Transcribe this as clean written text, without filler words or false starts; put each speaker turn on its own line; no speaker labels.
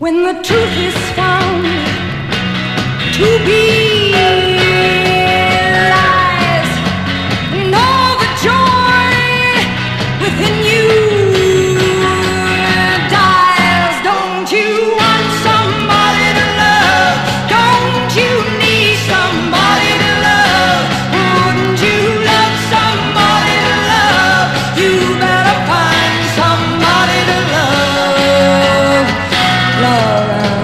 When the truth is found to be lies, and all the joy within you dies. Don't you want somebody to love? Don't you need somebody to love? Wouldn't you love somebody to love? You better find somebody to love. Love.